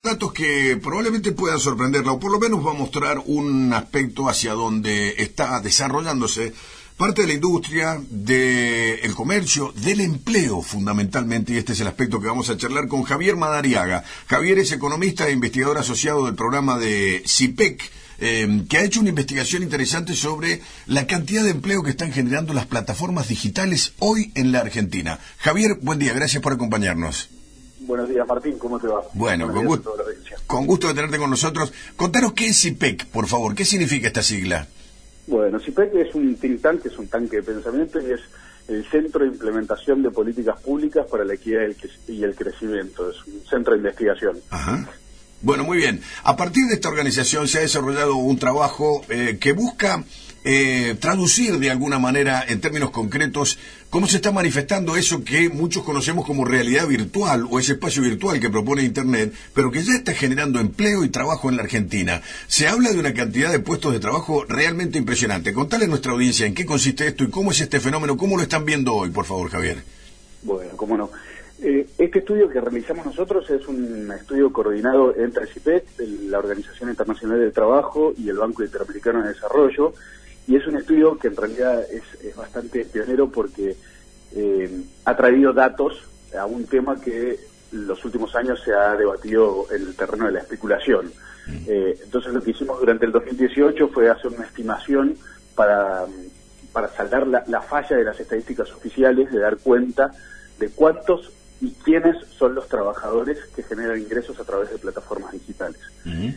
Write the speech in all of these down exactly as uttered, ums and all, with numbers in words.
Datos que probablemente puedan sorprenderla, o por lo menos va a mostrar un aspecto hacia donde está desarrollándose parte de la industria, del comercio, del empleo fundamentalmente, y este es el aspecto que vamos a charlar con Javier Madariaga. Javier es economista e investigador asociado del programa de CIPEC, eh, que ha hecho una investigación interesante sobre la cantidad de empleo que están generando las plataformas digitales hoy en la Argentina. Javier, buen día, gracias por acompañarnos. Buenos días, Martín, ¿cómo te va? Bueno, con gusto, con gusto de tenerte con nosotros. Contanos qué es CIPEC, por favor, ¿qué significa esta sigla? Bueno, CIPEC es un think tank, es un tanque de pensamiento y es el Centro de Implementación de Políticas Públicas para la Equidad y el Crecimiento, es un centro de investigación. Ajá. Bueno, muy bien. A partir de esta organización se ha desarrollado un trabajo eh, que busca eh, traducir de alguna manera, en términos concretos, cómo se está manifestando eso que muchos conocemos como realidad virtual o ese espacio virtual que propone Internet, pero que ya está generando empleo y trabajo en la Argentina. Se habla de una cantidad de puestos de trabajo realmente impresionante. Contale a nuestra audiencia en qué consiste esto y cómo es este fenómeno, cómo lo están viendo hoy, por favor, Javier. Bueno, cómo no. Eh, este estudio que realizamos nosotros es un estudio coordinado entre CIPEC, la Organización Internacional del Trabajo y el Banco Interamericano de Desarrollo, y es un estudio que en realidad es, es bastante pionero porque eh, ha traído datos a un tema que en los últimos años se ha debatido en el terreno de la especulación. Eh, entonces lo que hicimos durante el dos mil dieciocho fue hacer una estimación para, para saldar la, la falla de las estadísticas oficiales, de dar cuenta de cuántos y quiénes son los trabajadores que generan ingresos a través de plataformas digitales. Uh-huh.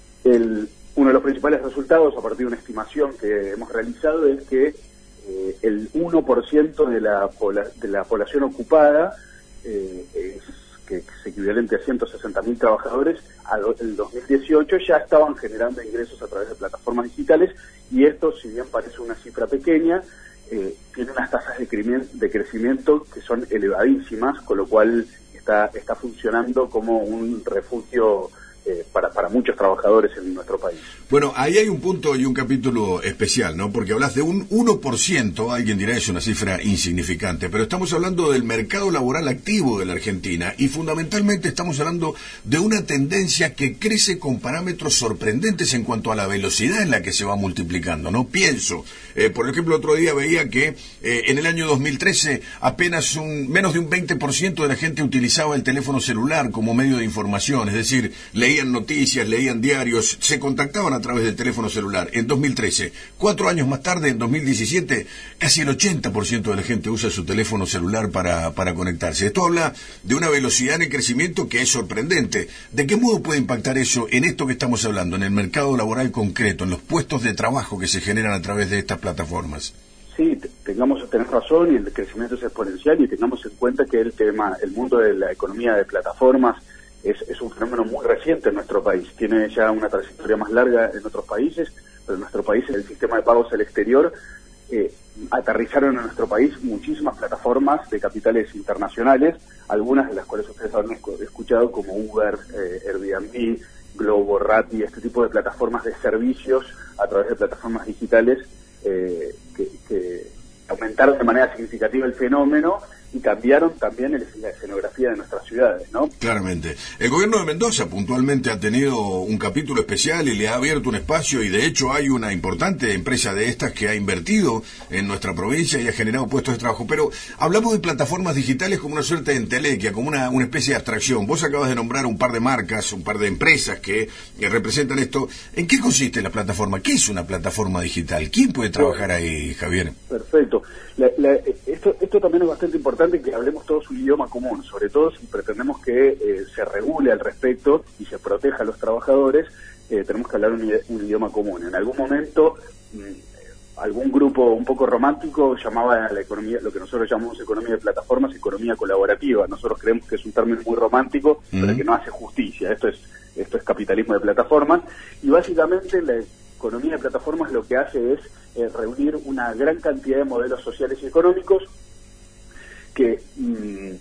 El, uno de los principales resultados, a partir de una estimación que hemos realizado, es que eh, el uno por ciento de la, de la población ocupada, eh, es, que es equivalente a ciento sesenta mil trabajadores, en el dos mil dieciocho ya estaban generando ingresos a través de plataformas digitales, y esto, si bien parece una cifra pequeña, Eh, tiene unas tasas de, de crecimiento que son elevadísimas, con lo cual está, está funcionando como un refugio eh, para, para muchos trabajadores en nuestro país. Bueno, ahí hay un punto y un capítulo especial, ¿no? Porque hablas de un uno por ciento, alguien dirá es una cifra insignificante, pero estamos hablando del mercado laboral activo de la Argentina y fundamentalmente estamos hablando de una tendencia que crece con parámetros sorprendentes en cuanto a la velocidad en la que se va multiplicando, ¿no? Pienso, eh, por ejemplo, otro día veía que eh, en el año dos mil trece apenas un, menos de un veinte por ciento de la gente utilizaba el teléfono celular como medio de información, es decir, leían noticias, leían diarios, se contactaban a través del teléfono celular. En dos mil trece, cuatro años más tarde, en dos mil diecisiete, casi el ochenta por ciento de la gente usa su teléfono celular para, para conectarse. Esto habla de una velocidad en el crecimiento que es sorprendente. ¿De qué modo puede impactar eso en esto que estamos hablando, en el mercado laboral concreto, en los puestos de trabajo que se generan a través de estas plataformas? Sí, tengamos, tenés razón, y el crecimiento es exponencial, y tengamos en cuenta que el tema, el mundo de la economía de plataformas es, es un fenómeno muy reciente en nuestro país. Tiene ya una trayectoria más larga en otros países, pero en nuestro país, el sistema de pagos al exterior, eh, aterrizaron en nuestro país muchísimas plataformas de capitales internacionales, algunas de las cuales ustedes habrán escuchado, como Uber, eh, Airbnb, Globo, Rappi, este tipo de plataformas de servicios a través de plataformas digitales, eh, que, que aumentaron de manera significativa el fenómeno y cambiaron también el, la escenografía de nuestras ciudades, ¿no? Claramente. El gobierno de Mendoza puntualmente ha tenido un capítulo especial y le ha abierto un espacio, y de hecho hay una importante empresa de estas que ha invertido en nuestra provincia y ha generado puestos de trabajo. Pero hablamos de plataformas digitales como una suerte de entelequia, como una, una especie de abstracción. Vos acabas de nombrar un par de marcas, un par de empresas que, que representan esto. ¿En qué consiste la plataforma? ¿Qué es una plataforma digital? ¿Quién puede trabajar ahí, Javier? Perfecto. La, la, esto, esto también es bastante importante, que hablemos todos un idioma común, sobre todo si pretendemos que eh, se regule al respecto y se proteja a los trabajadores, eh, tenemos que hablar un, un idioma común. En algún momento, mmm, algún grupo un poco romántico llamaba a la economía, lo que nosotros llamamos economía de plataformas, economía colaborativa. Nosotros creemos que es un término muy romántico, mm. pero que no hace justicia. Esto es, esto es capitalismo de plataformas, y básicamente la economía de plataformas lo que hace es eh, reunir una gran cantidad de modelos sociales y económicos que mmm,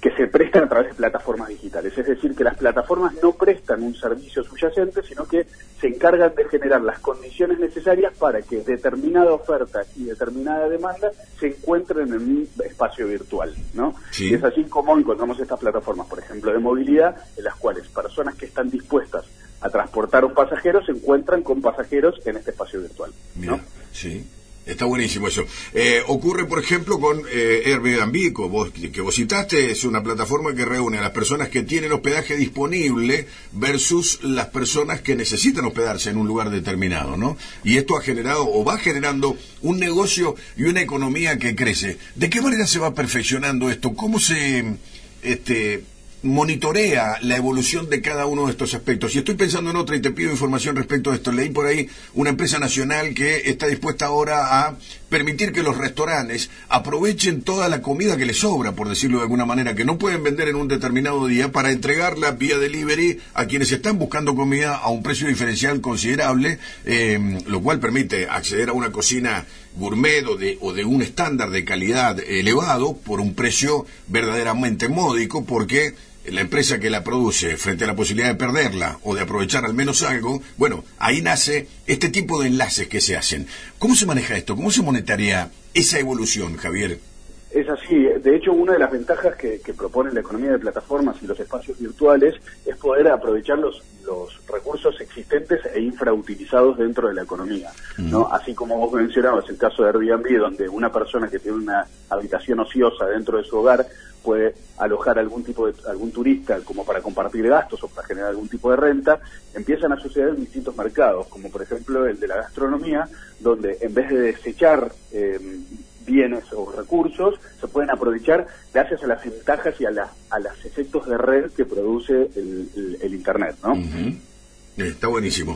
que se prestan a través de plataformas digitales. Es decir, que las plataformas no prestan un servicio subyacente, sino que se encargan de generar las condiciones necesarias para que determinada oferta y determinada demanda se encuentren en un espacio virtual, ¿no? Sí. Y es así como encontramos estas plataformas, por ejemplo, de movilidad, en las cuales personas que están dispuestas a transportar a un pasajero se encuentran con pasajeros en este espacio virtual, ¿no? Mira, sí. Está buenísimo eso. Eh, ocurre, por ejemplo, con eh, Airbnb, que vos, que vos citaste, es una plataforma que reúne a las personas que tienen hospedaje disponible versus las personas que necesitan hospedarse en un lugar determinado, ¿no? Y esto ha generado, o va generando, un negocio y una economía que crece. ¿De qué manera se va perfeccionando esto? ¿Cómo se este monitorea la evolución de cada uno de estos aspectos? Y estoy pensando en otra y te pido información respecto a esto. Leí por ahí una empresa nacional que está dispuesta ahora a permitir que los restaurantes aprovechen toda la comida que les sobra, por decirlo de alguna manera, que no pueden vender en un determinado día, para entregarla vía delivery a quienes están buscando comida a un precio diferencial considerable, eh, lo cual permite acceder a una cocina gourmet o de, o de un estándar de calidad elevado por un precio verdaderamente módico, porque la empresa que la produce, frente a la posibilidad de perderla o de aprovechar al menos algo, bueno, ahí nace este tipo de enlaces que se hacen. ¿Cómo se maneja esto? ¿Cómo se monetaría esa evolución, Javier? Es así. De hecho, una de las ventajas que, que propone la economía de plataformas y los espacios virtuales es poder aprovechar los, los recursos existentes e infrautilizados dentro de la economía, ¿no? Uh-huh. Así como vos mencionabas el caso de Airbnb, donde una persona que tiene una habitación ociosa dentro de su hogar puede alojar algún tipo de algún turista como para compartir gastos o para generar algún tipo de renta, empiezan a suceder en distintos mercados, como por ejemplo el de la gastronomía, donde en vez de desechar eh, bienes o recursos, se pueden aprovechar gracias a las ventajas y a, la, a los efectos de red que produce el, el, el Internet, ¿no? Uh-huh. Está buenísimo.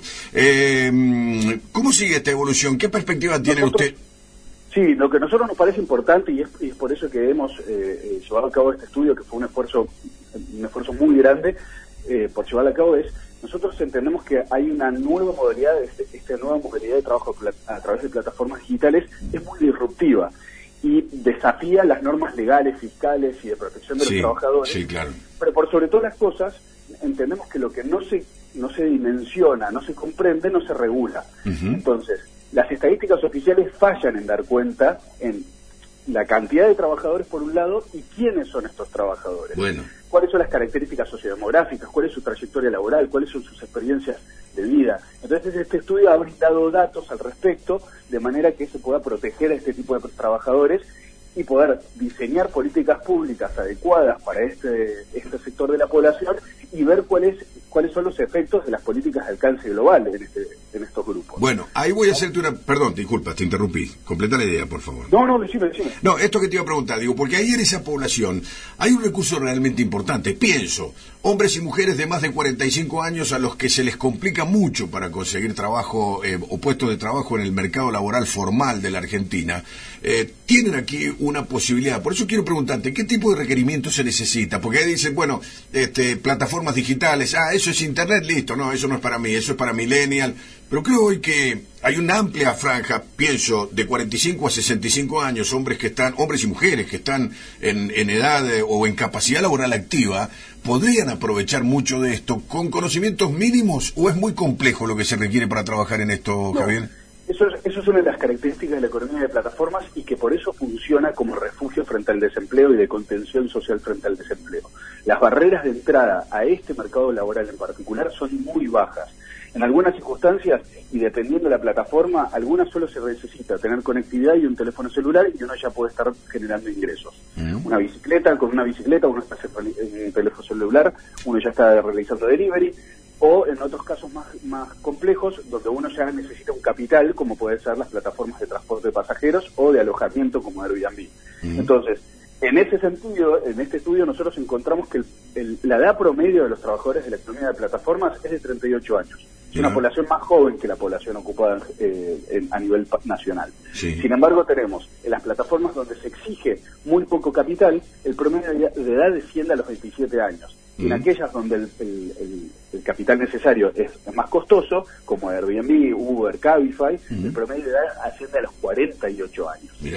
Eh, ¿Cómo sigue esta evolución? ¿Qué perspectiva tiene Nosotros, usted? Sí, lo que a nosotros nos parece importante, y es, y es por eso que hemos eh, llevado a cabo este estudio, que fue un esfuerzo un esfuerzo muy grande eh, por llevarlo a cabo, es nosotros entendemos que hay una nueva modalidad, este, esta nueva modalidad de trabajo a través de plataformas digitales es muy disruptiva y desafía las normas legales, fiscales y de protección de sí, los trabajadores. Sí, claro. Pero por sobre todas las cosas, entendemos que lo que no se no se dimensiona, no se comprende, no se regula. Uh-huh. Entonces, las estadísticas oficiales fallan en dar cuenta en la cantidad de trabajadores por un lado y quiénes son estos trabajadores. Bueno. Cuáles son las características sociodemográficas, cuál es su trayectoria laboral, cuáles son sus experiencias de vida. Entonces este estudio ha brindado datos al respecto de manera que se pueda proteger a este tipo de trabajadores y poder diseñar políticas públicas adecuadas para este este sector de la población y ver cuáles cuáles son los efectos de las políticas de alcance global en este en estos grupos. Bueno, ahí voy a hacerte una... Perdón, disculpa, te interrumpí. Completa la idea, por favor. No, no, decime, decime. No, esto que te iba a preguntar, digo, porque ahí en esa población hay un recurso realmente importante. Pienso, hombres y mujeres de más de cuarenta y cinco años a los que se les complica mucho para conseguir trabajo eh, o puestos de trabajo en el mercado laboral formal de la Argentina, eh, tienen aquí una posibilidad. Por eso quiero preguntarte, ¿qué tipo de requerimiento se necesita? Porque ahí dicen, bueno, este, plataformas digitales, ah, eso es internet, listo, no, eso no es para mí, eso es para millennial. Pero creo hoy que hay una amplia franja, pienso, de cuarenta y cinco a sesenta y cinco años, hombres que están, hombres y mujeres que están en, en edad eh, o en capacidad laboral activa, podrían aprovechar mucho de esto con conocimientos mínimos, o es muy complejo lo que se requiere para trabajar en esto, no, Javier. Eso es, eso es una de las características de la economía de plataformas y que por eso funciona como refugio frente al desempleo y de contención social frente al desempleo. Las barreras de entrada a este mercado laboral en particular son muy bajas. En algunas circunstancias, y dependiendo de la plataforma, algunas solo se necesita tener conectividad y un teléfono celular y uno ya puede estar generando ingresos. Mm. Una bicicleta, con una bicicleta uno está en un teléfono celular, uno ya está realizando delivery, o en otros casos más, más complejos, donde uno ya necesita un capital, como puede ser las plataformas de transporte de pasajeros o de alojamiento como Airbnb. Mm. Entonces, en ese sentido, en este estudio nosotros encontramos que el, el, la edad promedio de los trabajadores de la economía de plataformas es de treinta y ocho años. Es una población más joven que la población ocupada eh, en, a nivel nacional. Sí. Sin embargo, tenemos en las plataformas donde se exige muy poco capital, el promedio de edad desciende a los veintisiete años. Y mm. en aquellas donde el, el, el, el capital necesario es, es más costoso, como Airbnb, Uber, Cabify, mm. el promedio de edad asciende a los cuarenta y ocho años. Mirá.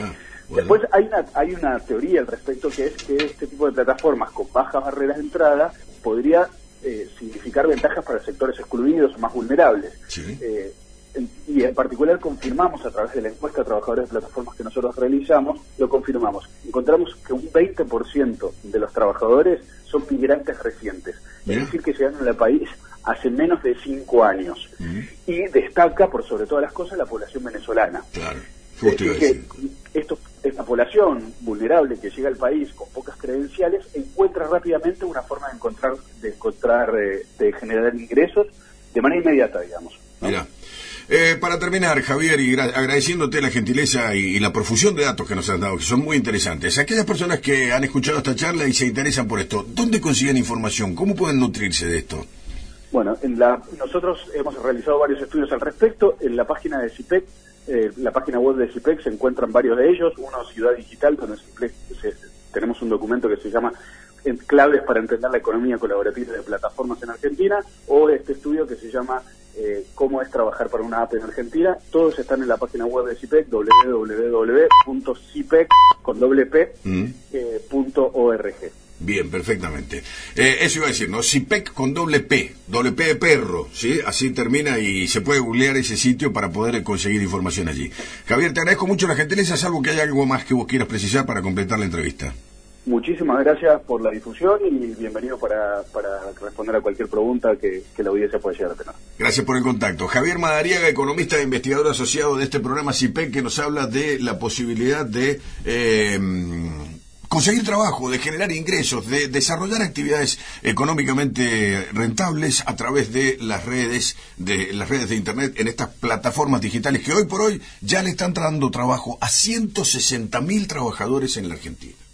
Bueno. Después hay una, hay una teoría al respecto, que es que este tipo de plataformas con bajas barreras de entrada podría eh, significar ventajas para sectores excluidos o más vulnerables. Sí. Eh, en, y en particular confirmamos a través de la encuesta de trabajadores de plataformas que nosotros realizamos, lo confirmamos. Encontramos que un veinte por ciento de los trabajadores son migrantes recientes, Bien. es decir, que llegaron al país hace menos de cinco años. Uh-huh. Y destaca, por sobre todas las cosas, la población venezolana. Claro, justo iba a Es que decir. esto, esta población vulnerable que llega al país con pocas credenciales encuentra rápidamente una forma de encontrar, de encontrar, eh, de generar ingresos de manera inmediata, digamos, ¿no? Mira. Eh, para terminar, Javier, y gra- agradeciéndote la gentileza y, y la profusión de datos que nos has dado, que son muy interesantes. Aquellas personas que han escuchado esta charla y se interesan por esto, ¿dónde consiguen información? ¿Cómo pueden nutrirse de esto? Bueno, en la, nosotros hemos realizado varios estudios al respecto. En la página de CIPEC, eh, la página web de CIPEC, se encuentran varios de ellos. Uno, Ciudad Digital, donde CIPEC, se, tenemos un documento que se llama eh, Claves para entender la economía colaborativa de plataformas en Argentina, o este estudio que se llama eh, Cómo es trabajar para una app en Argentina. Todos están en la página web de CIPEC, doble u doble u doble u punto cipec con doble p Mm. eh, punto org. Bien, perfectamente. Eh, eso iba a decir, ¿no? CIPEC con doble P, doble P de perro, ¿sí? Así termina y se puede googlear ese sitio para poder conseguir información allí. Javier, te agradezco mucho la gentileza, salvo que haya algo más que vos quieras precisar para completar la entrevista. Muchísimas gracias por la difusión y bienvenido para, para responder a cualquier pregunta que, que la audiencia pueda llegar a tener. Gracias por el contacto. Javier Madariaga, economista e investigador asociado de este programa CIPEC, que nos habla de la posibilidad de eh, conseguir trabajo, de generar ingresos, de desarrollar actividades económicamente rentables a través de las redes, de las redes de internet, en estas plataformas digitales que hoy por hoy ya le están dando trabajo a ciento sesenta mil trabajadores en la Argentina.